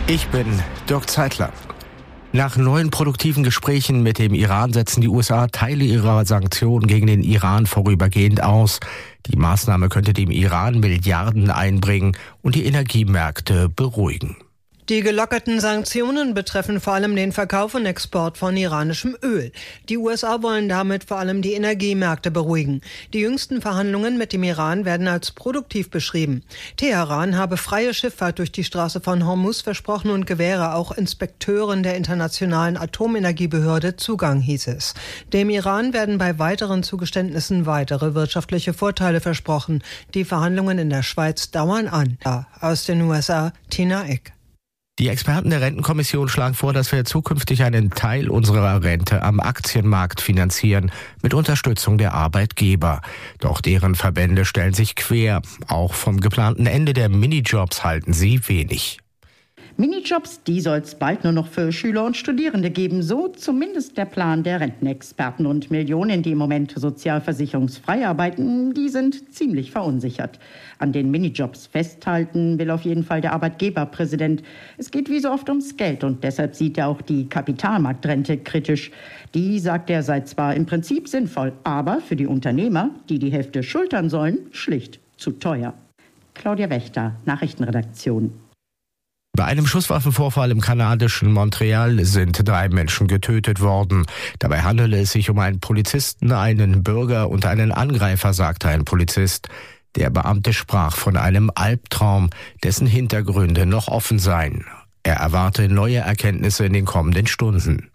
Ich bin Dirk Zeitler. Nach neuen produktiven Gesprächen mit dem Iran setzen die USA Teile ihrer Sanktionen gegen den Iran vorübergehend aus. Die Maßnahme könnte dem Iran Milliarden einbringen und die Energiemärkte beruhigen. Die gelockerten Sanktionen betreffen vor allem den Verkauf und Export von iranischem Öl. Die USA wollen damit vor allem die Energiemärkte beruhigen. Die jüngsten Verhandlungen mit dem Iran werden als produktiv beschrieben. Teheran habe freie Schifffahrt durch die Straße von Hormuz versprochen und gewähre auch Inspekteuren der Internationalen Atomenergiebehörde Zugang, hieß es. Dem Iran werden bei weiteren Zugeständnissen weitere wirtschaftliche Vorteile versprochen. Die Verhandlungen in der Schweiz dauern an. Aus den USA, Tina Eck. Die Experten der Rentenkommission schlagen vor, dass wir zukünftig einen Teil unserer Rente am Aktienmarkt finanzieren, mit Unterstützung der Arbeitgeber. Doch deren Verbände stellen sich quer. Auch vom geplanten Ende der Minijobs halten sie wenig. Minijobs, die soll es bald nur noch für Schüler und Studierende geben. So zumindest der Plan der Rentenexperten. Und Millionen, die im Moment sozialversicherungsfrei arbeiten, die sind ziemlich verunsichert. An den Minijobs festhalten will auf jeden Fall der Arbeitgeberpräsident. Es geht wie so oft ums Geld und deshalb sieht er auch die Kapitalmarktrente kritisch. Die, sagt er, sei zwar im Prinzip sinnvoll, aber für die Unternehmer, die die Hälfte schultern sollen, schlicht zu teuer. Claudia Wächter, Nachrichtenredaktion. Bei einem Schusswaffenvorfall im kanadischen Montreal sind 3 Menschen getötet worden. Dabei handele es sich um einen Polizisten, einen Bürger und einen Angreifer, sagte ein Polizist. Der Beamte sprach von einem Albtraum, dessen Hintergründe noch offen seien. Er erwarte neue Erkenntnisse in den kommenden Stunden.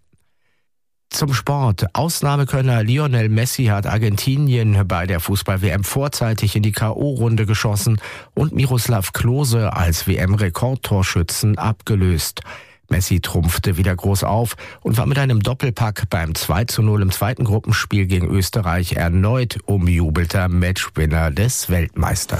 Zum Sport. Ausnahmekönner Lionel Messi hat Argentinien bei der Fußball-WM vorzeitig in die K.O.-Runde geschossen und Miroslav Klose als WM-Rekordtorschützen abgelöst. Messi trumpfte wieder groß auf und war mit einem Doppelpack beim 2:0 im zweiten Gruppenspiel gegen Österreich erneut umjubelter Matchwinner des Weltmeisters.